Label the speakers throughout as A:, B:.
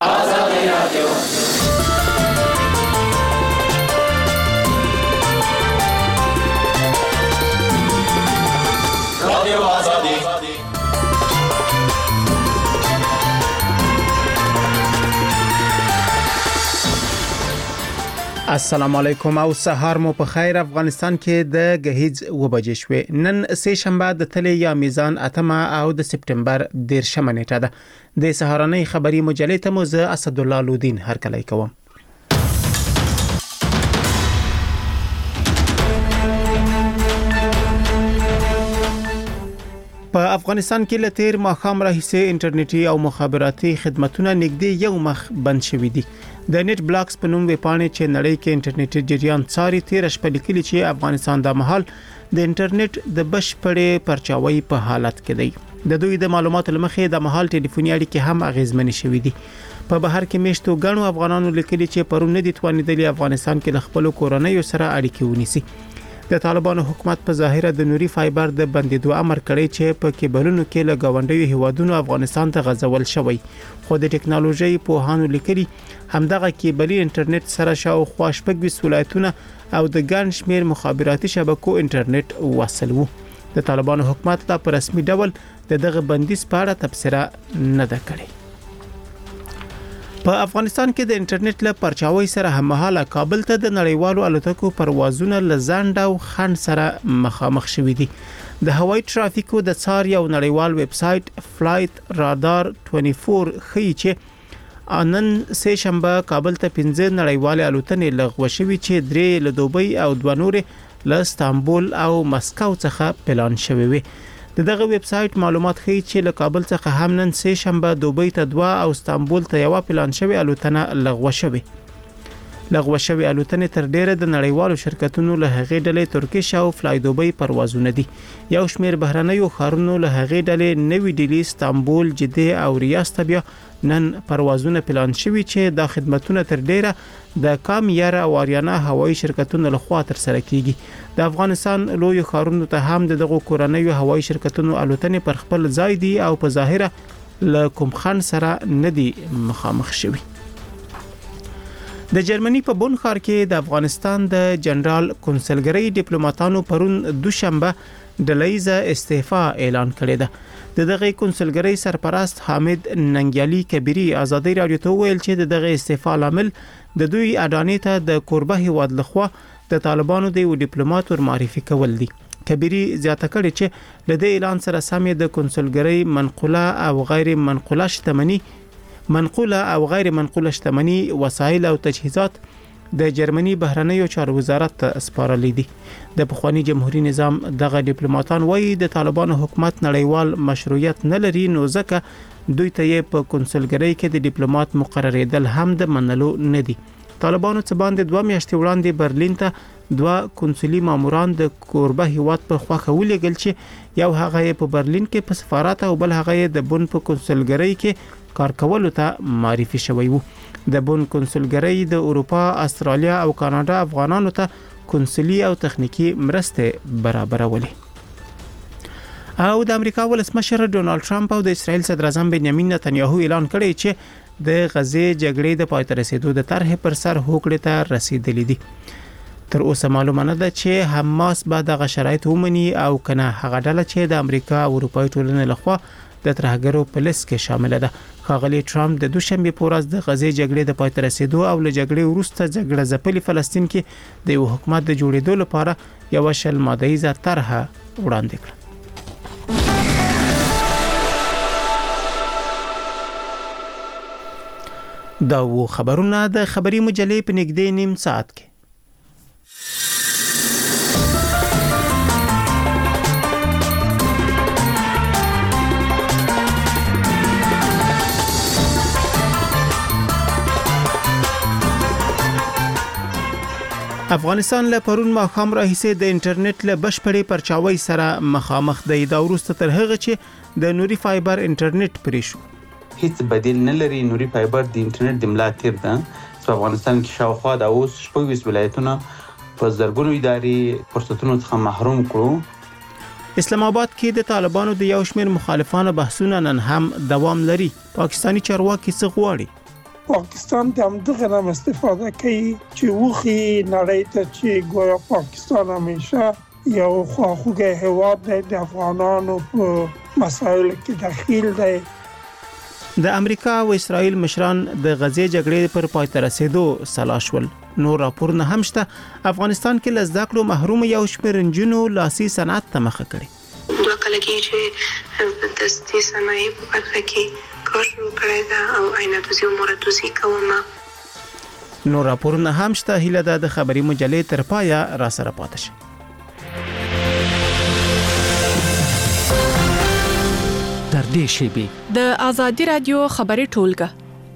A: آزادی رادیو رادیو آزادی.
B: السلام علیکم او سهار مو په خیر. افغانستان کې د غهیز وبجې شوې. نن سه شنبه د تلې یا میزان اتمه او د سپټمبر 10 نیټه ده. د سهارنۍ خبري مجلې ته مو زه اسد الله لودین هرکلی کوم. په افغانستان کې له تیر ماښام راهیسې انټرنیټي او مخابراتي خدماتونه نږدې یو مخ بند شوي دي. د نت بلاکس په نوم ویبپاڼې چې نړۍ کې انټرنیټي جریان څاري تیر شپه لیکلي چې افغانستان د مهال د انټرنیټ د بشپړې پرچاوي په حالت کې دی. د دوی د معلوماتو لمخې د مهال ټلیفوني اړیکې هم اغیزمنې شوې دي. په بهر کې میشتو غنو افغانانو لیکلي چې پرون نه دي توانیدلي افغانستان کې د خپل کورنۍ سره اړیکې ونیسي. د طالبانو حکومت په ظاهره د نوري فایبر د بندیدو امر کړی چې په کیبلونو کې له گاونډیو هیوادونو افغانستان ته غځول شوی. خو د ټکنالوژي په هانو لیکلي همدغه کیبلي انټرنیټ سره شاوخوا شپږ ولایتونه او د ګڼ شمیر مخابراتي شبکو انټرنیټ وصل وو. د طالبانو حکومت لا په رسمي ډول دغه بندیز په اړه تبصره نه ده کړې. په افغانستان کې د انټرنیټ له پرچاوي سره هممهاله کابل ته د نړیوالو الوتکو پروازونه لزاند او خند سره مخامخ شوي دي. د هوایي ترافیکو د څار یو نړیوال ویب سټ فلایټ رادار 24 ښیي چې نن سه شنبه کابل ته 15 نړیوال الوتنې لغوه شوي چې 3 له دوبۍ او 2 نورې له استانبول او مسکو څخه پلان شوي وي. دغه ویب سټ معلومات ښیي چې له کابل څخه هم نن سه شنبه دوبۍ ته 2 او استانبول ته یو پلان شوی الوتنه لغوه شوی. الوتنې تر ډیره د نړیوالو شرکتونو له هغې ډلې ترکیش او فلای دوبۍ پروازونه دي. یو شمیر بهرنیو ښارونو له هغې ډلې نوی ډیلی، استانبول، جده او ریاض ته بیا نن پروازونه پلان شوي چې د خدماتونه تر ډیره د کامیار او آریانا هوایي شرکتونو لخوا تر سره کیږي. د افغانستان لوی ښارونو ته هم دغه کورنیو هوایي شرکتونو الوتنې پر خپل ځای دي او په ظاهره له کوم خن سره نه دي مخامخ شوي. د جرمني په بون ښار کې د افغانستان د جنرال کنسلګری ډیپلوماټانو پرون دوشنبه ډلهیزه استعفا اعلان کړې ده. دغه کنسلګری سرپرست حامد ننګیالي کبيري آزادي رادیو ته ویل چې دغه استعفا لامل د دوی اډانې ته د کوربه هیواد لخوا د طالبانو د ډیپلوماټ ور معرفي کول دي. کبيري زیاته کړې چې له دې اعلان سره سم د کنسلګری منقوله او غیر منقوله شتمنۍ وسایل او تجهیزات د جرمني بهرنیو چارو وزارت ته سپارل دي. د پخوانی جمهوریت نظام دغه ډیپلوماټان وایي د طالبانو حکومت نړیوال مشروعیت نه لري، نو ځکه دوی ته په کنسلګری کې د ډیپلوماټ مقرریدل هم د منلو نه دي. طالبانو څخه باندې 2 میاشتې وړاندې برلین ته 2 کنسولي ماموران د کوربه هیواد په خواخه ولېږل چې یو هغه په برلین کې په سفارت او بل هغه د بون په کنسلګری کې کار کولو ته معرفي شوی وو. د بون کنسلګری د اروپا، استرالیا او کاناډا افغانانو ته کنسولي او تخنیکی مرسته برابرولې. او د امریکا ولسمشر ډونالد ټرمپ او د اسرایل صدر اعظم بنیامین نتنیاهو اعلان کړی چې د غزې جګړې د پای ته رسیدو د طرح پر سر هوکړې ته رسیدلې دي. تر اوسه معلومه نه ده چې حماس به دغه شرایط ومني او کنه هغه ډله چې د امریکا او اروپای ټولنې لخوا د ترهګرو په لیست کې شامل ده. ښاغلي ټرمپ د دوشنبه په ورځ د غزې جګړې د پای ته رسیدو او له جګړې وروسته جګړه ځپلي فلسطین کې د یو حکومت د جوړېدو لپاره یو شل ماده‌ایزه طرح وړاندې کړه. دا و خبرونه د خبري مجلې په نږدې نیم ساعت کې. افغانستان له پرون ماښام راهیسې د انټرنیټ له بشپړې پرچاوي سره مخامخ دی. دا وروسته تر هغه چې د نوري فایبر انټرنیټ پرې شو.
C: هیڅ بدیل نه لري. نوري فایبر د انټرنیټ د ملا تیر ده. په افغانستان کې شاوخوا د اوس 24 ولایتونه په زرګونو اداري فرصتونو څخه محروم کړو.
B: اسلام آباد کې د طالبانو د یو شمېر مخالفانو بحثونه نن هم دوام لري. پاکستانی چارواکي څه غواړي؟
D: پاکستان د همدغه نه استفاده کوي چې وخی نړۍ ته چې ګویا پاکستان همیشه یو خواخوږی هیواد دی د افغانانو په مسایلو کې دخیل دی.
B: د امریکا او اسرائیل مشران د غزې جګړې پر پای ته رسیدو سلا شول. نور راپورونه هم شته. افغانستان کې له زده کړو محروم یو شمېر نجونو لاسي صنعت ته مخه کړې.
E: دوه کله کې چې د دستي صنایع په برخه کې کار شروع کړی دا او عینه دوزي او مرتوزي کوم.
B: نور راپورونه هم شته. هیله ده د خبري مجلې تر پایه را سره پاتې شئ.
F: تر دې شیبې
G: د ازادي رادیو خبري ټولګه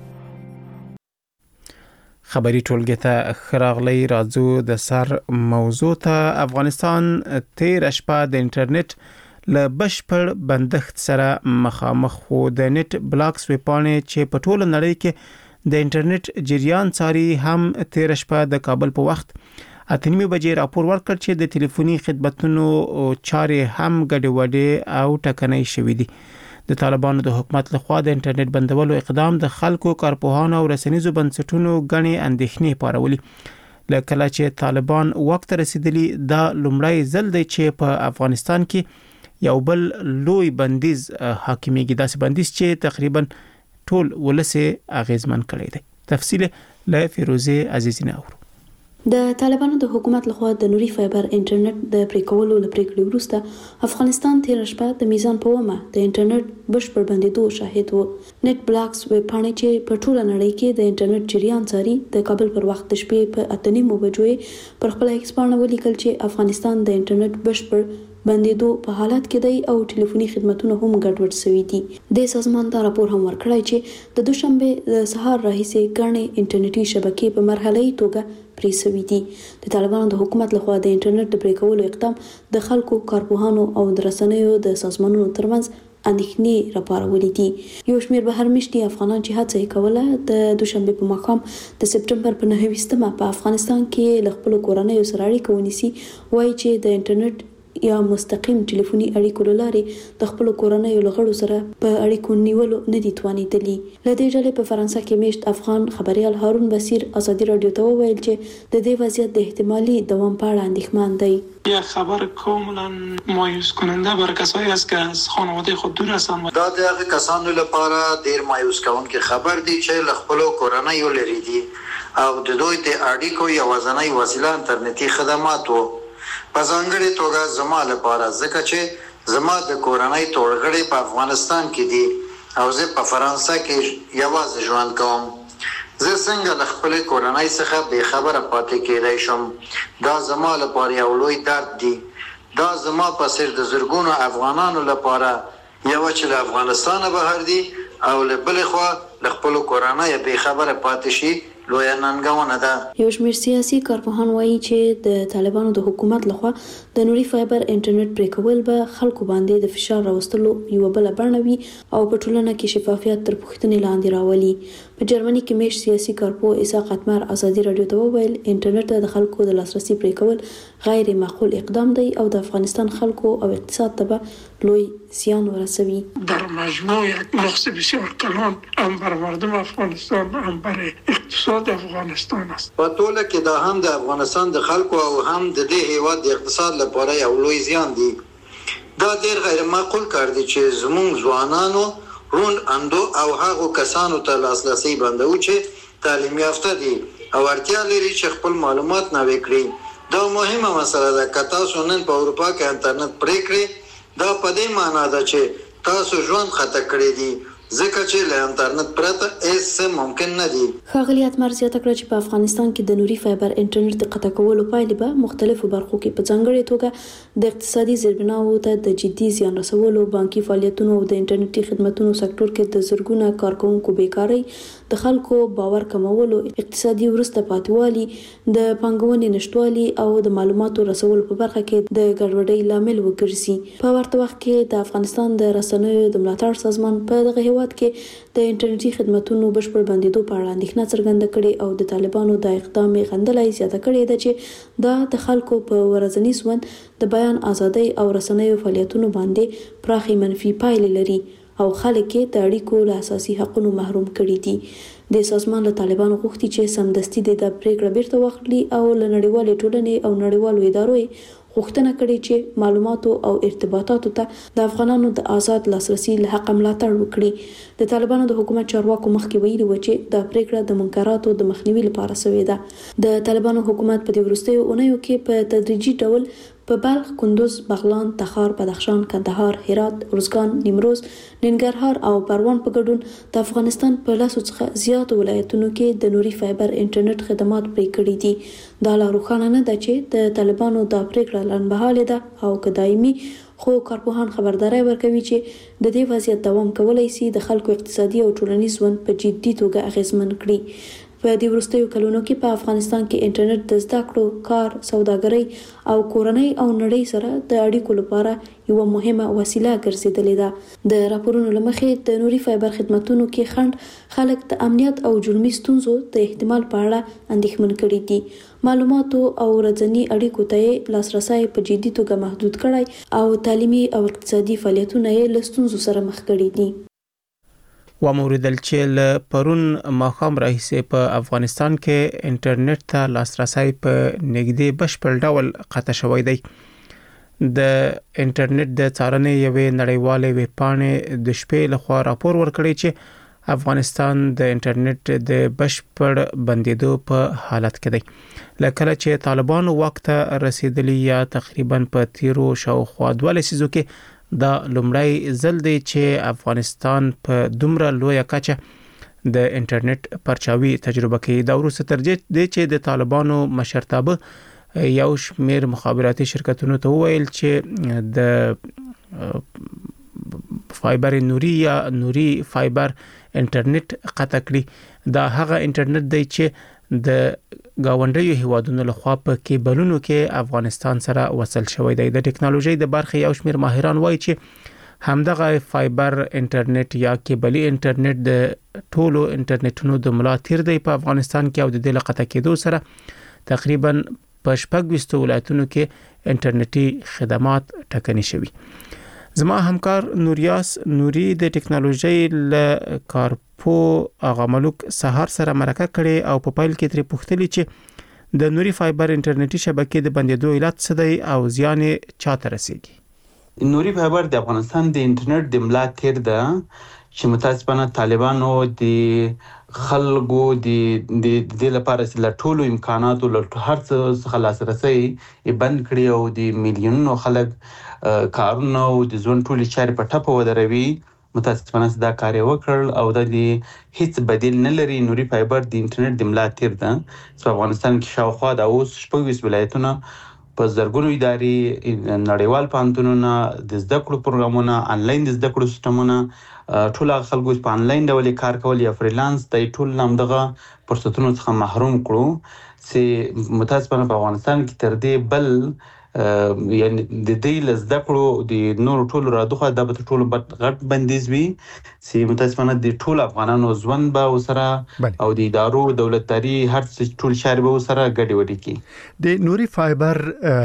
B: خبري ټولګه ته خراغلی راځو. د سر موضوع ته افغانستان تیر شپه د انټرنیټ له بشپړ بندښت سره مخامخ خو د نت بلاکس ویپانې چې په ټوله نړۍ کې د انټرنیټ جریان څاري هم تیر شپه د کابل په وخت 8:30 بجې راپور ورکړ چې د ټلیفوني خدماتونو چارې هم ګډوډې او ټکنۍ شوې دي. د طالبانو د حکومت لخوا د انټرنیټ بندولو اقدام د خلکو کارپوهانو او رسنیزو بنسټونو غني اندېښنې پارولې. لکه چې طالبان وخت رسیدلی دا لومړی ځل دی چې په افغانستان کې یو بل لوی بندیز حاکمیږي. داسې بندیز چې تقریبا ټول ولسه اغیزمن کړی دی. تفصیل له فیروزه عزیزینه اورو.
H: د طالبانو د حکومت لخوا د نوري فایبر انټرنیټ د پریکولو لپاره وروسته افغانستان تیر شپه د میزان په ومه د انټرنیټ بشپړ بندیدو شاهد وو. نت بلاکس ویبپاڼې چې په ټوله نړۍ کې د انټرنیټ جریان څاري د کابل پر وخت د شپې په 8:30 بجو پر خپل ایکس باندې ولیکل چې افغانستان د انټرنیټ بشپړ بندیدو په حالت کې دی او ټلیفوني خدماتونه هم ګډوډ شوي دي. د سازمان دا راپور هم ورکړی چې د دوشنبه د سهار راهیسې ګڼې انټرنیټي شبکې په مرحله‌ای توګه پرې شوي دي. د طالبانو د حکومت لخوا د انټرنیټ د پرې کولو اقدام د خلکو کارپوهانو او د رسنیو د سازمانونو ترمنځ اندېښنې راپارولې دي. یو شمېر بهرمشتي افغانان چې هڅه کوله د دوشنبه په ماښام د سپټمبر په 9 په افغانستان کې له خپل کورنۍ سره اړیکه ونیسي وایي چې د انټرنیټ یا مستقیم ټلیفوني اړیکو لارې د خپل کورنۍ لغړو سره په اړیکو نیولو نه دي توانیدلی. له دې ډلې په فرانسه کې میشت افغان خبريال هارون بصیر ازادي رادیو ته وویل چې د دې وضعیت د احتمالي دوام په اړه اندېښمن دی.
I: یک خبر کاملا مایوس کننده برای کسایی است که از خانواده خود دور هستند.
J: دا د هغه کسانو لپاره ډیر مایوس کوونکی خبر دی چې له خپل کورنۍ لري دي او د دوی د اړیکو یوازینۍ وسیله انټرنیټي خدمات وو. په ځانګړې توګه زما لپاره ځکه چې زما د کورنۍ ټولګړي په افغانستان کې دي او زه په فرانسه کې یوازې ژوند کوم. زه څنګه له خپل کورنۍ څخه بې خبره پاتې کېدای شم؟ دا زما لپاره یو لوی درد دی. دا زما په څیر د زرګونو افغانانو لپاره یو چې له افغانستان بهر دي او له بل خوا له خپل کورنۍ بې خبره پاتې شي لوی ننګونه ده.
H: یو شمېر سیاسي کارپوهان وایي چې د طالبانو د حکومت لخوا د نوري فایبر انټرنیټ پریکول به خلکو باندې د فشار راوستلو یو بل بڼه وي او په ټولنه کې شفافیت تر پوښتنې لاندې راولي. په جرمني کې میش سیاسي کارپوه اسحاق اتمر ازادي رادیو ته وویل انټرنیټ ته د خلکو د لاسرسي پریکول غیر معقول اقدام دی او د افغانستان خلکو او اقتصاد ته به لوی زیان ورسوي.
D: در مجموع یک نقص بسیار کلان هم بر مردم افغانستان هم بر اقتصاد افغانستان است.
J: په ټوله کې دا هم د افغانستان د خلکو او هم د دې هیواد د اقتصاد لپاره یو لوی زیان دی. دا ډیر غیر معقول کار دی چې زموږ ځوانانو رون اندو او هغو کسانو ته لاسرسي بندو چې تعلیم یافته دي او اړتیا لري چې خپل معلومات نوي کړي. دا مهمه مسله ده که تاسو نن په اروپا کې انټرنیټ پرې کړئ دا په دې معنی ده چې تاسو ژوند خطر کړی دی ځکه چې له انټرنیټ پرته هیڅ ممکن نه دي.
H: ښاغلي اتمر زیاته کړه چې په افغانستان کې د نوري فایبر انټرنیټ د قطع کولو پایلې به مختلفو برخو کې په ځانګړې توګه د اقتصادي زیربناوو ته د جدي زیان رسولو، بانکي فعالیتونو او د انټرنیټي خدماتو سکتور کې د زرګونه کارکونکو بیکارۍ، د خلکو باور کمولو، اقتصادي ورسته پاتېوالي، د پانګونې نشټوالي او د معلوماتو رسولو په برخه کې د ګډوډۍ لامل وګرځي. په ورته وخت کې د افغانستان د رسنیو د ملاتړ سازمان په دغه هیواد کې د انټرنیټي خدماتو بشپړ بندیدو په اړه اندېښنه څرګنده کړې او د طالبانو د اقدام غندلای زیاته کړې ده چې دا د خلکو په ورځني ژوند د بیان ازادۍ او رسنیو فعالیتونو باندې پراخي منفي پایلې لري او خلک یې د اړیکو له اساسي حقوقو محروم کړي دي د سازمان له طالبانو غوښتي چې سمدستي د پریکړه بیرته واخلي او له نړیوالې ټولنې او نړیوالو ادارو غوښتنه کړې چې معلوماتو او ارتباطاتو ته د افغانانو د آزاد لاسرسي له حق ملاتړ وکړي د طالبانو د حکومت چارواکو مخکې ویلي و چې د پریکړه د منکراتو د مخنیوي لپاره شوې ده د طالبانو حکومت په دې وروستیو اونیو کې په تدریجي ډول په بلخ، کندوز، بغلان، تخار، بدخشان، کندهار، هرات، ارزګان، نیمروز، ننګرهار او پروان په ګډون د افغانستان په لاسو څخه زیات ولایتونو کې د نوري فایبر انټرنیټ خدمات پرې کړي دي دا لا روښانه نه ده چې د طالبانو د پریکړه لنډمهاله ده او دایمي خو کارپوهان خبرداري ورکوي چې د دې وضعیت دوام کولای شي د خلکو اقتصادي او ټولنیز ژوند په جدي توګه اغیزمن کړي په دې وروستیو کلونو کې په افغانستان کې انټرنیټ د زده کړو، کار، سوداګرۍ او کورنۍ او نړۍ سره د اړیکو لپاره یو مهمه وسیله ګرځېدلې ده د راپورونو لمخې د نوري فایبر خدماتونو کې خنډ خلک د امنیت او جرمي ستونزو د احتمال په اړه اندېښمن کړي دي معلوماتو او ورځني اړیکو ته لاسرسي په جدي توګه محدود کړي او تعلیمي او اقتصادي فعالیتونه یې له ستونزو سره مخ کړي دي
B: وموردل چې له پرون ماښام راهیسې په افغانستان کې انټرنیټ ته لاسرسي په نږدې بشپړ ډول قطع شوی دی د انټرنیټ د څارنې یوې نړیوالې ویبپاڼې د شپې لخوا راپور ورکړی چې افغانستان د انټرنیټ د بشپړ بندیدو په حالت کې دی لکه چې طالبان واک ته رسیدلی یا تقریبا په تیرو شاوخوا 2 لسیزو کې دا لومړی ځل دی چې افغانستان په دومره لویه کچه د انټرنیټ پرچاوي تجربه کوي دا وروسته تر دې چې د طالبانو مشرتابه یو شمیر مخابراتي شرکتونو ته ویل چې د فایبر نوري یا نوري فایبر انټرنیټ قطع کړي دا هغه انټرنیټ دی چې د گاونډیو هیوادونو لخوا په کیبلونو کې افغانستان سره وصل شوی دی د ټکنالوژي د برخې یو شمیر ماهران وایي چې همدغه فایبر انټرنیټ یا کیبلي انټرنیټ د ټولو انټرنیټونو د ملا تیر دی په افغانستان کې او د دې لقطه کېدو سره تقریبا په 26 ولایتونو کې انټرنیټي خدمات ټکني شوي زما همکار نوریاس نوري د ټکنالوژي له کارپو اغه ملک سهار سره مرکه کړي او په پایل کې ترې پوښتنه چې د نوري فایبر انټرنیټي شبکې د بندیدو علت څه دی او زیان چاته رسیږي
C: نوري فایبر د افغانستان د انټرنیټ د ملا تیر ده چې متاسفانه طالبانو د خلکو د لپاره چې له ټولو امکاناتو له هر څه څخه لاسرسي بند کړي او د میلیونونو خلک کارونه او د ژوند ټولې چارې په ټپه ودروي متاسفانه دا کار وکړ او د هیڅ بدیل نه لري نوري فایبر د انټرنیټ د ملا تیر ده په افغانستان کې شاوخوا د اوس 26 ولایتونه په زرګونو ادارې نړیوال پانتونونه د زده کړو پروګرامونه انلاین د زده کړو سیستمونه ټول خلکو په انلاین ډول کار کول یا فریلانس د ټول نامدغه فرصتونو څخه محروم کړو چې متاسفانه په افغانستان کې تر دې بل یعنی د دې لزده کړو د نور ټولو رادوخه د ټولو غټ بندیز وی چې متاسفانه د ټول افغانانو ژوند به وسره او د ادارو دولتداري هر څه ټول شهر به وسره ګډي وډي کی
K: د نوري فایبر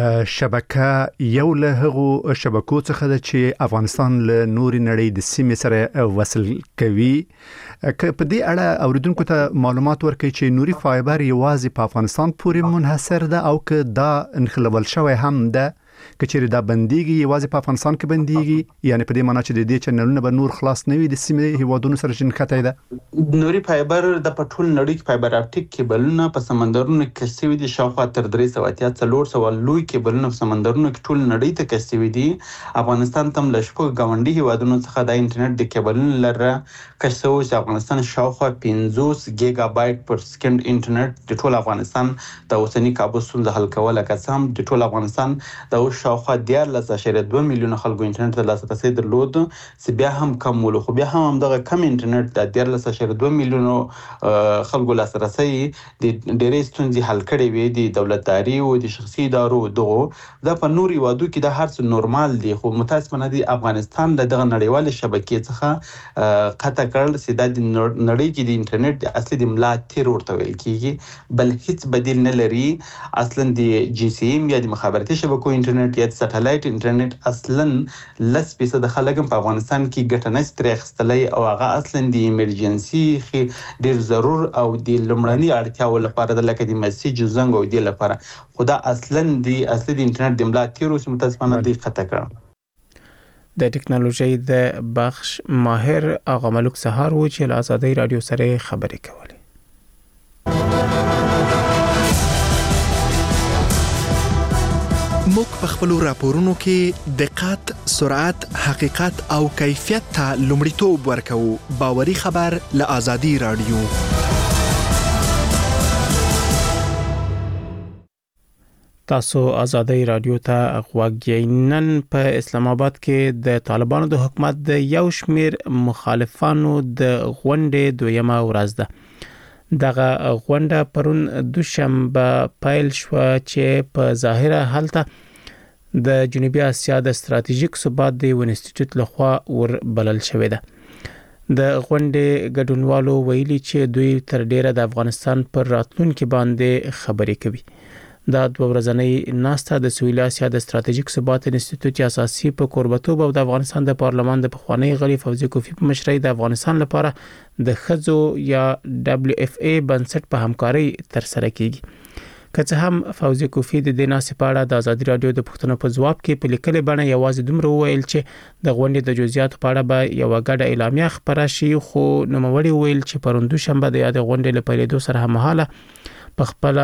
K: شبکه یو له هغو شبکو څخه د چې افغانستان له نوري نړۍ د سیمې سره وصل کوي که په دې اړه اوریدونکو ته معلومات ورکړي چې نوري فایبر یوازې په افغانستان پورې منحصر ده او که دا انخلول شوی هم ده کچېرې دا بنديږي یوازې په افغانستان کې بنديږي یعنی په دې معنی چې د دې چنلونه به نور خلاص نه وي د سیمې هیوادونو سره شنکته ده
C: نوري فایبر د پټول نړۍ کې فایبر اپټیک کیبلونه په سمندرونو کې کشوي دي شاوخوا تر 384 لوی کیبلونه په سمندرونو کې ټول نړۍ ته کشوي دي افغانستان تم لشپو گاونډي هیوادونو څخه د انټرنیټ د کیبلونو لره کشوي چې افغانستان شاوخوا 50 گیگا بایت پر سکند انټرنیټ د ټول افغانستان د اوسنی کابو ستونزه حل کوله قسم د ټول افغانستان د شاوخوا 14.2 میلیون خلکو انټرنیټ ته لاسرسي درلود چې بیا هم کم ول خو بیا هم دغه کم انټرنیټ د 14.2 میلیون خلکو لاسرسي د ډېرې ستونزې حل کړي وي د دولتداري او د شخصي ادارو دغه د په نوري وادو کې د هر څه نورمال دي خو متاسفانه د افغانستان دغه نړیوال شبکې څخه قطع کړل چې د نړۍ کې د انټرنیټ د اصلي د ملا تیر ورته ویل کیږي بل هیڅ بدیل نه لري اصلا د جی سی ایم یا د مخابراتي شبکو انټرنیټ انټرنیټ یا سټلایټ انټرنیټ اصلا 10% خلک په افغانستان کې ګټه نه ستري خستلې او هغه اصلا د ایمرجنسي ډیر ضرور او د لمړني اړتیاو لپاره د لکه د میسج زنګ او د لپاره خدا اصلا د اصلي د انټرنیټ د ملا تیرو چې متاسفانه د خطا کړ
B: د ټکنالوژي د بخش ماهر اغا ملک سهار و چې له آزادۍ رادیو سره خبرې کولې.
L: موږ په خپل راپورونو کې دقت، سرعت، حقیقت او کیفیت ته لومړیتوب ورکوو. باوري خبر له آزادۍ رادیو.
B: تاسو آزادۍ رادیو ته غوږی. نن په اسلام آباد کې د طالبانو د حکومت د یو شمیر مخالفانو د غونډې دویمه ورځ ده. دغه غونډه پرون دوشنبه پیل شو چې په ظاهره هلته د جنوبي اسیا د ستراتیژیک ثبات د انسټیټیوټ لخوا ور بلل شوې ده. د غونډې ګډونوالو ویلي چې دوی تر ډیره د افغانستان پر راتلونکي باندې خبرې کوي. دا دوه ورځنۍ ناسته د سویل اسیا د ستراتیژیک ثبات انسټیټیوټ اساسي په کوربتوب او د افغانستان د پارلمان د پخوانی غړي فوزي کوفی په مشرۍ د افغانستان لپاره د خزو یا WFA بنسټ په همکاري تر سره کیږي. که څه هم فوزي کوفی د دیناسې په اړه د آزادۍ رادیو د پښتنو په ځواب کې په لیکلي بڼه یوازې دومره وویل چې د غونډې د جزئیاتو په اړه به یو غډه اعلامیه خبره شي، خو نوموړي ویل چې پروندو شنبه د یاد غونډې لپاره د سره هممهاله په خپل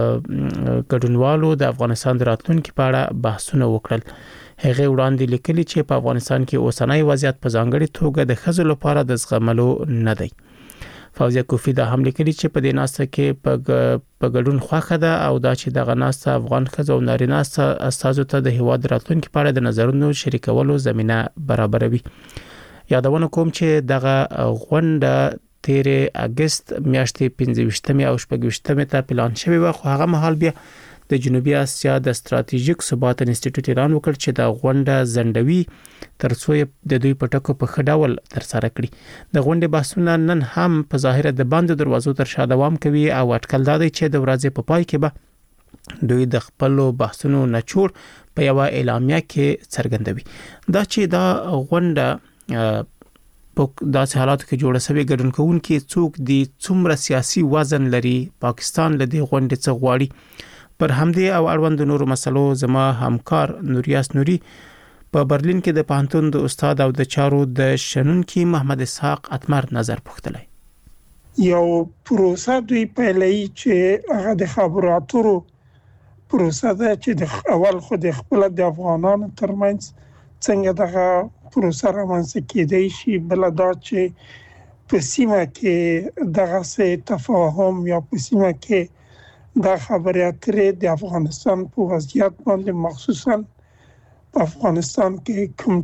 B: ګډونوالو د افغانستان د راتلونکي په اړه بحثونه وکړل. هغه وړاندې لیکلي چې په افغانستان کې اوسنۍ وضعیت په ځانګړي توګه د خزو لپاره د زغملو نه دی. فوزي کوفی دا هم لیکلي چې په دې ناسته کې په ګډون خوښه ده او دا چې دغه ناسته افغان خزو او نارینه استازو ته د هیواد راتلونکي په اړه د نظرونو شریکولو زمينه برابروي. یادونه کوم چې دغه غونډه تیرې اگست میاشتې 15 او 16 ته پلان شوی و، خو هغه مهال بیا د جنوبي اسیا د ستراتیژیک ثبات انسټیټیوټ اعلان وکړ چې د غونډه زندوی ترڅو د دوی په ټکو په خډاول تر سره کړي. د غونډې بحثونه نن هم په ظاهره د باندې دروازو تر شا دوام کوي او اټکل دادی چې د ورځې په پای کې به دوی د خپل بحثونو نچوړ په یو اعلامیه کې څرګندوي. دا چې دا غونډه په داسې حالاتو کې جوړه شوې ګډون کوونکي څوک دي، څومره سیاسي وزن لري، پاکستان له دې غونډې څخه غواړي، پر همدې او اړوند نورو مسلو زما همکار نوریاس نوري په برلین کې د پوهنتون د استاد او د چارو د شنونکي محمد اسحاق اتمر نظر پوښتلی.
D: یو پروسه دوی پیلوي چې هغه د خبرو اترو پروسه ده چې د اول خو د خپل د افغانانو ترمنځ څنګه دغه پروسه رامنځته کېدای شي، بل دا چې په سیمه کې دغه څه تفاهم یا په سیمه کې د خبرې اترې د افغانستان په وضعیت باندې مخصوصا په افغانستان کې کوم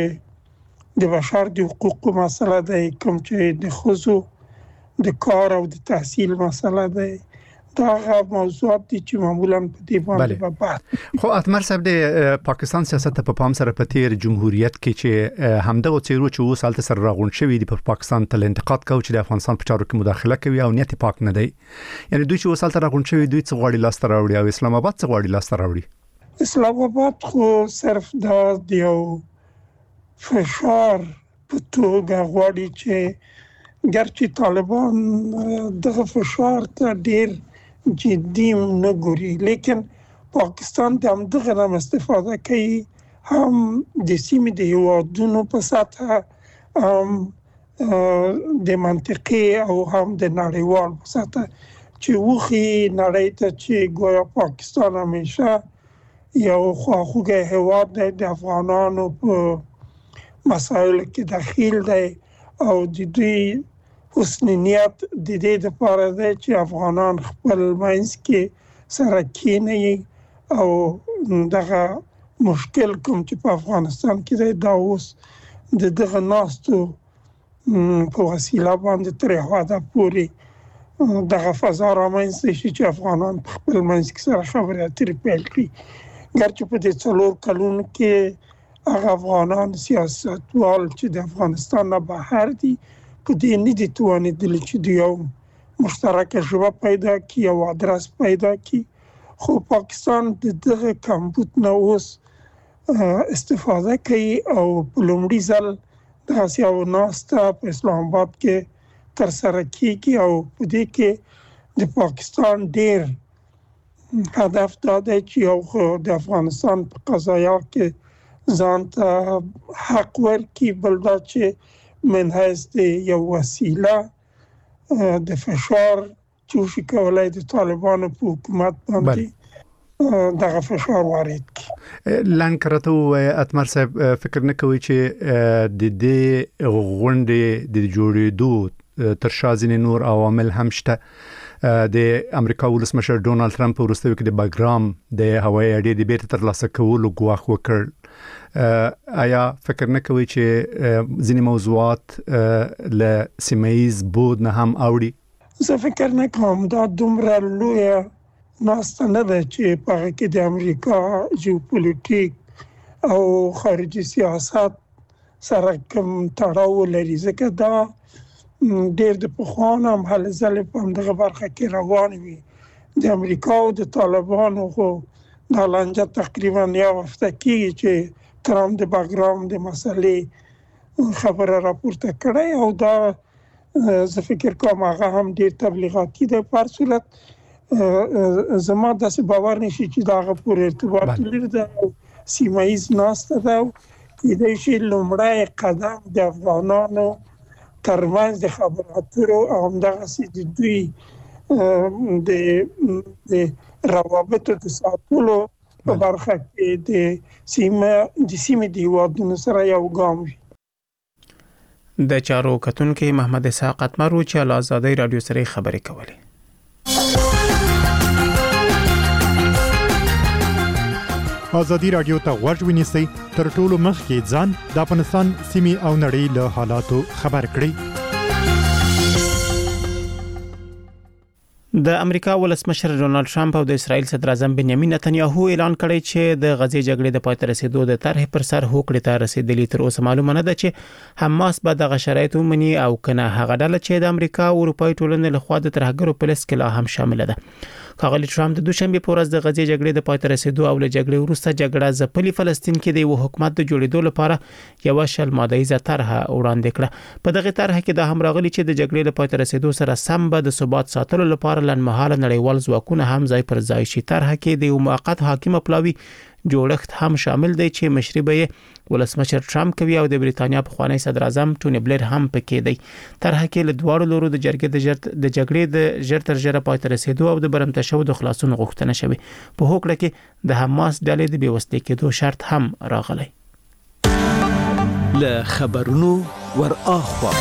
D: چې د بشر د حقوقو مسله ده، کوم چې د خزو د کار او د تحصیل مسله ده، دا موضوعات دي چې معمولا په دې باندې په
K: خو اتمر صاحب د پاکستان سیاست په پام سره په تیر جمهوریت کې چې همدغه چیرو چې وسالت سره راغون شوی دی په پاکستان تل انتقاد کوي چې د افغانستان په چارو کې مداخله کوي او نیت پاک نه دی. یعنی دوی چې وسالت راغون شوی دوی څه غواړي لاس ته راوړي او اسلام آباد څه غواړي لاس ته راوړي؟
D: اسلام آباد خو صرف د یو فشار په توګه غواړي چې ګرچې طالبان دغه فشار ته ډیر جدي نه ګوري، لیکن پاکستان د همدغه نه استفاده کوي، هم د سیمې د هیوادونو په سطح، هم د منطقي او هم د نړیوال په سطح چې وخی نړۍ ته چې ګویا پاکستان همیشه یو خواخوږی هیواد دی، د افغانانو په مسایلو کې دخیل دی او د دوی حسن نیت د دې لپاره دی چې افغانان خپل منځ کې سره کیني او دغه مشکل کوم چې په افغانستان کې دی دا اوس د دغه ناستو په وسیله باندې تر حده پورې دغه فضا رامنځته شي چې افغانان په خپل منځ کې سره خبرې اترې پیل کړي. ګرچې په دې 4 کلونو کې هغه افغانان سیاستوال چې د افغانستان نه بهر دي په دې نه دي توانېدلي چې د یو مشترکه ژبه پیدا کړي او ادرس پیدا کړي، خو پاکستان دغه کمبود نه اوس استفاده کوي او لومړي ځل د اسیا ناستا په اسلام آباد کې تر سره کیږي او په دې کې د پاکستان ډېر هدف دا دی چې یو د افغانستان په قضایا کې ځان ته حق ورکړي، بل دا چې منحیث دی یو وسیله د فشار چې شي کولای د طالبانو په حکومت باندې دغه فشار وارد کړي.
K: لانکرته اتمر صاحب فکر نه کوي چې د دې غونډې د جوړېدو تر شازین نور عوامل هم شته. د امریکا ولسمشر ډونالد ترامپ وروسته کې د باګرام د هوایي اډې د بیرته ترلاسه کولو غواخ وکړ. آیا فکر نه کوي چې ځینې موضوعات له سیمایز بود نه هم اوړي؟
D: زه فکر نه کوم دا دومره لوی ناسته نه ده چې په کې د امریکا جیوپولیټیک او خارجي سیاست سره کوم تړاو لري، ځکه دا ډېر د پخوانه هم هلې ځلې په همدغه برخه کې روان وي. د امریکا او د طالبانو خو دا لانجه تقریبا یو هفته کېږي چې ترامپ د باګرام د مسلې خبره راپورته کړې او دا زه فکر کوم هغه هم ډېر تبلیغاتي ده. په هر صورت زما داسې باور نشي چې دا هغه پورې ارتباط لري. دا سیمایز ناسته ده او کېدای شي لومړی قدم د افغانانو ترمنځ د خبرو اترو او همدغسې د دوی د روابطو د ساتلو په برخه کې د سیمې د هیوادونو سره یو ګام وي.
B: د چارو کتونکو محمد اسحاق اتمر چې له آزادۍ رادیو سره خبرې کولې.
M: آزادی رادیو ته غوږ ونیسئ، تر ټولو مخکې ځان د افغانستان سیمې او نړۍ له حالاتو خبر کړئ.
B: د امریکا ولسمشر ډونالد ترامپ او د اسرایل صدر اعظم بنیامین نتنیاهو اعلان کړی چې د غزې جګړې د پای ته رسیدو د طرح پر سر هوکړې ته رسیدلی. تر اوسه معلومه نه ده چې حماس به دغه شرایط ومني او کنه. هغه ډله چې د امریکا او اروپای ټولنې لخوا د ترهګرو په لیست کې لا هم شامل ده. ښاغلي ترامپ د دوشنبه په ورځ د غزې جګړې د پای ته رسیدو او له جګړې وروسته جګړه ځپلي فلسطین کې د یو حکومت د جوړېدو لپاره یو شل ماده طرح وړاندې کړه. په دغه طرح کې د هم راغلي چې د جګړې د پای ته رسیدو سره سم به د ثبات ساتلو لپاره لنمحاله نړیوال ځواکونه هم ځای پر ځای شي. طرح کې د یو موقت حاکم پلاوي جوړښت هم شامل دی چې مشري به ولسمشر ترامپ کوي او د بریتانیا پخوانی صدر اعظم ټونی بلیر هم پکې دی. طرح کې له دواړو لورو د جګړې د ژر تر ژره پای ته رسیدو او د برمته شو د خلاصون غوښتنه شوه. په هوکړه کې د حماس ډلې د بیوسلې کېدو شرط هم راغلی.
F: له خبرونو ور اخوا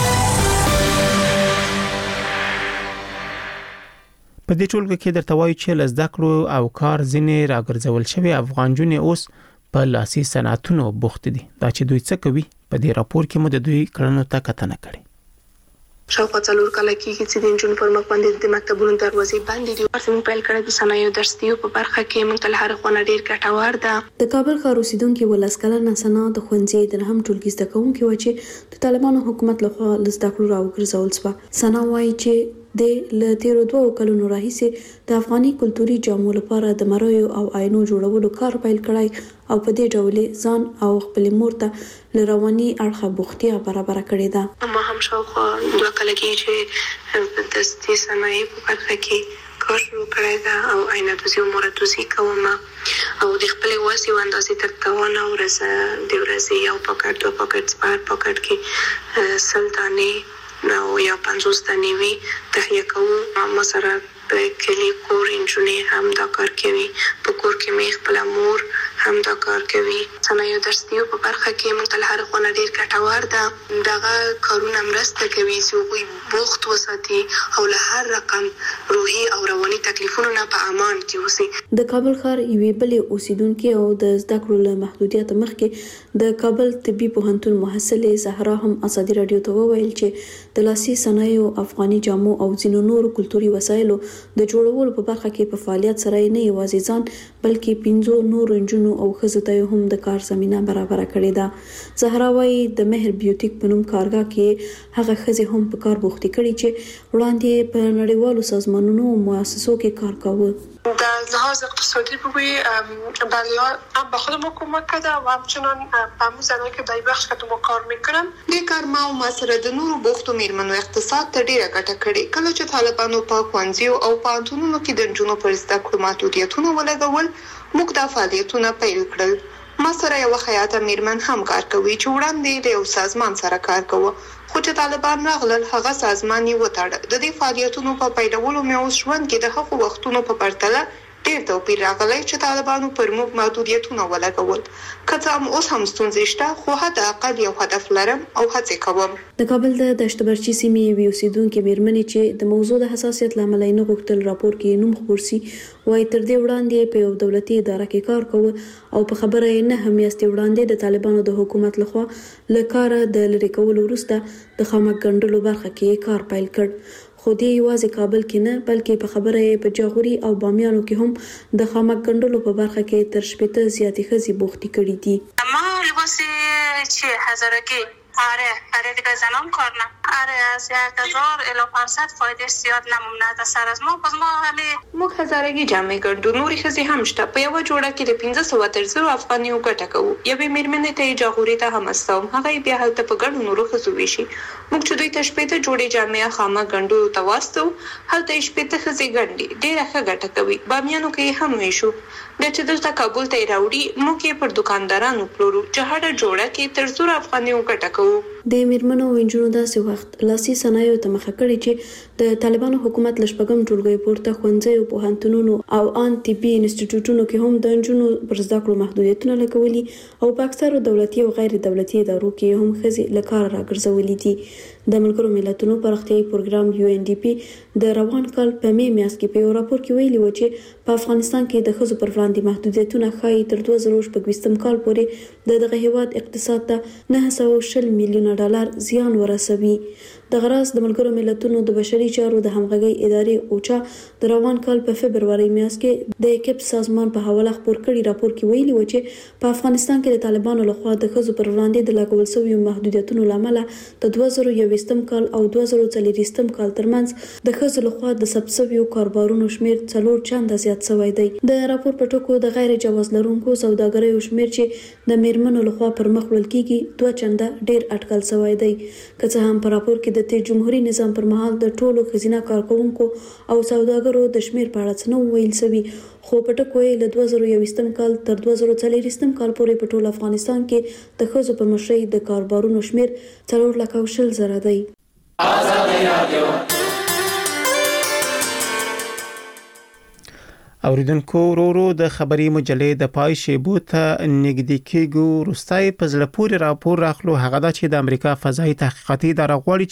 B: په دې ټولګه کې درته وایي چې لزده کړو او کار ځینې راګرځول شوی افغان جونې اوس په لاسي صنعتونو بوخت دي. دا چې دوی څه کوي په دې راپور کې مو د دوی کړنو ته کتنه کړې.
E: شاوخوا 4 کاله کېږي چې د نجونو پر مخ باندې د مکتبونو دروازې بندې دي. موږ پیل کړی د صنایعو درسیو په برخه کې موږ ته هر خونه ډیر ګټور ده.
H: د کابل ښار اوسیدونکو ولس کلنه سنا د خوندزي د هم ټولګي زده کوونکو و چې د طالبانو حکومت لخوا لزده کړو راوګرځول شو. سنا وایي چې د لتیرو 2 کلونو راهیسې د افغاني کلتوري جامو لپاره د مرویو او آینو جوړولو کار پیل کړی او په دې ډول ځان او خپل مور ته لرواني اړخه بوختیا برابر کړې ده.
E: ما هم شاوخوا 2 کال کې چې د دستي صنایع په برخه کې کار شروع کړی ده او آینه دوزي او مرتوزي کوم او د خپل واسي اندازې تر توانه ورسه د ورځې یو پاکټ 2 پاکټ سپار پاکټ کې سلطاني نو یا 50 دانې وی تهیه کوو. ما سره په کلی کور انجونې هم دا کار کوي. په کور کې مې خپل مور هم دا کار کوي. صنایعو درسیو په برخه کې موږ ته هر خونه ډیر ګټور ده. دغه کارونه مرسته کوي چې دوی بوخت وساتي او له هر رقم روحي او رواني تکلیفونو نه په امان کې اوسي.
H: د کابل ښار یوې بلې اوسیدونکو او د زده کړو له محدودیت مخکې د کابل طبي پوهنتون محصله زهرا هم آزادي رادیو ته وویل چې د لاسي صنایعو افغاني جامو او ځینو نورو کلتوري وسایلو د جوړولو په برخه کې په فعالیت سره نه یوازې ځان بلکې 15 نور انجونو او ښځو ته هم د کار زمينه برابر کړې ده. زهرا وايي د مهر بیوټیک په نوم کارګاه کې هغه ښځې هم په کار بوختي کړي چې وړاندې په نړیوالو سازمانونو او مؤسسو کې کار کاوه.
E: در لحاظ اقتصادی بگویی بله هم به خود ما کمک کرده و همچنان به همون زنایی که در بخش که ما کار میکنن
N: د کارما او مسره د نورو بوختو میرمنو اقتصاد ته ډیره ګټه کړې کله چې طالبانو په ښوونځیو او پوهنتونونو کې د نجونو پر زده کړو محدودیتونه ولګول موږ دا فعالیتونه پیل کړل. ما سره یو خیاطه میرمن هم کار کوي چې وړاندې د یو سازمان سره کار کوي خو چې طالبان راغلل هغه سازمان یې وتاړه. د دې فعالیتونو په پیلولو مې اوس ژوند کې د هغو وختونو په پرتله ډېر توپیر راغلی چې طالبانو پر موږ محدودیتونه ولګول. که څه هم اوس هم ستونزې شته خو حداقل یو هدف لرم او هڅې کوم.
H: د کابل د دشتبرچی سیمې یوې اوسیدونکې میرمنې چې د موضوع د حساسیت له امله یې نه غوښتل راپور کې نوم خپور سي وایي تر دې وړاندې په یو دولتي اداره کې کار کوه او په خبره یې نه هم میاشتې وړاندې د طالبانو د حکومت لخوا له کاره د لرې کولو وروسته د خامک ګنډلو برخه کې کار پیل کړ. خو دې یوازې کابل کې نه بلکې په خبره یې په جاغوري او بامیانو کې هم د خامک ګنډلو په برخه کې تر 80 زیاتې ښځې بوختي کړي دي.
E: ما لباس چه هزارگی آره دیگه زنان کار نه آره از 1000 الی 500 فایده زیاد نمونه در سر از ما پس ما همه
N: موږ هزارګي جامې ګنډو نورې ښځې هم شته په یوه جوړه کې د 1500 تر 1000 افغانیو ګټه کوو. یوې میرمنې ته یې جاغوري ته هم استوم هغه یې بیا هلته په ګڼو نورو ښځو ویشي. موږ چې دوی ته 80 جوړې جامې خامک ګنډو ته واستو هلته یې 80 ښځې ګنډي ډېره ښه ګټه کوي. بامیانو کې یې هم ویشو د چې دلته کابل ته راوړي موږ یې پر دکاندارانو پلورو چې هر جوړه کې تر 1000 افغانیو ګټه کوو.
H: د میرمنو وینجونو داسې وخت لاسي صنایعو ته مخه کړې چې د طالبانو حکومت له شپږم ټولګي پورته ښوونځیو پوهنتونونو او ان طبي انسټیټیوټونو کې هم د نجونو پر زده کړو محدودیتونه لګولي او په اکثرو دولتي او غیر دولتي ادارو کې هم ښځې له کاره راګرځولي دي. د ملګرو ملتونو پراختیایي پروګرام UNDP د روان کال په می میاشت کې په یو راپور کې ویلي و چې په افغانستان کې د ښځو پر وړاندې محدودیتونه ښایي تر 2024 کال پورې د دغه هیواد اقتصاد ته 920 میلیونه ډالر زیان ورسوي. د غراس د ملګرو ملتونو د بشري چارو د همغږي ادارې اوچا د روان کال په فبرवरी میاشت کې د کپ سازمان په حواله خبر کړي راپور کې ویلي و چې په افغانستان کې د طالبانو لخوا د ښځو پر وړاندې د لګول شویو محدودیتونو لامل د 2021 کال او 2024 کال ترمنځ د ښځو لخوا د سبسیډیو کاروبارونو شمیر 4 چنده زیات شوی دی. د راپور په ټکو د غیر جواز لرونکو سوداګریو شمیر چې د میرمنو لخوا پر مخ وړل کیږي 2 چنده ډیر اټکل شوی دی. که څه هم په راپور کې د تیر جمهوریت نظام پر مهال د ټولو خزینه کارکونکو او سوداګرو د شمیر په اړه څه نه ویل شوی خو په ټکو یې له 2021 کال تر 2024 کال پورې په ټول افغانستان کې د ښځو په مشرۍ د کاروبارونو شمیر 4,00,000 دی.
A: آزادی رادیو
B: اوریدونکو ورو د خبري مجلې د پای شیبو ته نږدې کېږو. روستای په زړه پورې راپور راخلو هغه دا چې د امریکا فضائي تحقیقاتي اداره غواړي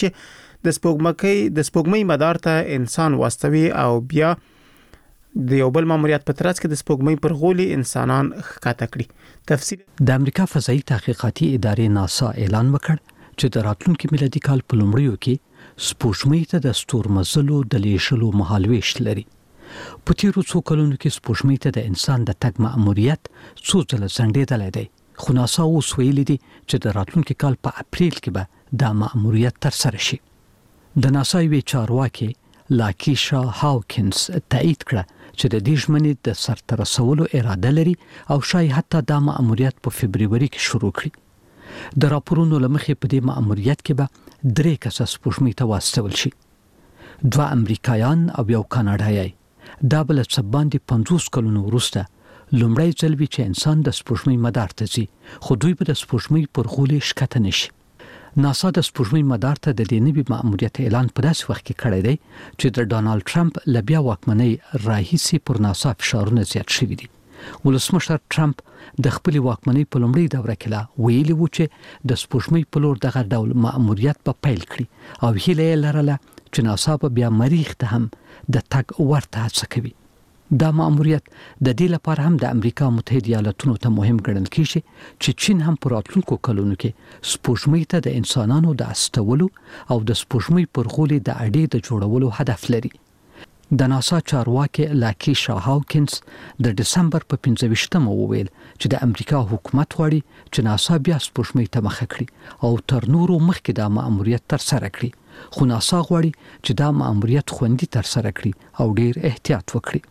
B: چې د سپوږمۍ مدار ته انسان واستوي او بیا د یو بل ماموریت په ترڅ کې د سپوږمۍ پر غولي انسانان ښکته کړي. تفصیل
O: د امریکا فضائي تحقیقاتي ادارې ناسا اعلان وکړ چې د راتلونکي میلادي کال په لومړیو کې سپوږمۍ ته د ستورمزلو د لیږلو مهالويش لري. په تیرو څو کلونو کې سپوږمۍ ته د انسان د تګ مأموریت څو ځله ځنډېدلی دی خو ناسا اوس ویلي دي چې د راتلونکي کال په اپریل کې به دا مأموریت ترسره شي. د ناسا یوې چارواکې لاکیشا هاوکینز تایید کړه چې د دې ژمنې د سرته رسولو اراده لري او شاید حتی دا مأموریت په فبرवरी کې شروع کړي. د راپورونو له مخې په دې مأموریت کې به 3 کسه سپوږمۍ ته واستول شي. 2 امریکایان او یو کاناډایی. دا بل څه باندې 50 کلونو وروسته لومړی ځل وی چې انسان د سپوږمۍ مدار ته ځي خو دوی به د سپوږمۍ پر غولي ښکته نشي. ناسا د سپوږمۍ مدار ته د دې نوي مأموریت اعلان په داسې وخت کې کړی دی چې د ډانالډ ټرمپ له بیا واکمنۍ راهیسې پر ناسا فشارونه زیات شوي دي. ولسمشر ټرمپ د خپل واکمنۍ په لومړۍ دوره کې لا ویلي و چې د سپوږمۍ په لور دغه ډول مأموریت به پیل کړي او هیله یې لرله چې ناسا به بیا مریخ ته هم د تګ ورته هڅه کوي. دا مأموریت د دې لپاره هم د امریکا متحده ایالاتونو ته مهم ګڼل کیږي چې چین هم په راتلونکو کلونو کې سپوږمۍ ته د انسانانو د استولو او د سپوږمۍ پر غولي د اډې د جوړولو هدف لري. د ناسا چارواکي لاکیشا هاوکینز د دسمبر په 25مه وویل چې د امریکا حکومت غواړي چې ناسا بیا سپوږمۍ ته مخه کړي او تر نورو مخکې دا مأموریت ترسره کړي. خو ناسا غواړي چې دا مأموریت خوندي ترسره کړي او ډیر احتیاط وکړي.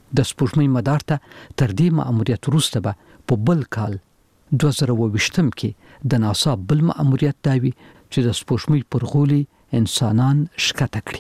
O: د سپوږمۍ مدار ته تر دې مأموریت وروسته به په بل کال 2020 کې د ناسا بل مأموریت داوي چې د سپوږمۍ پر غولي انسانان ښکته کړي.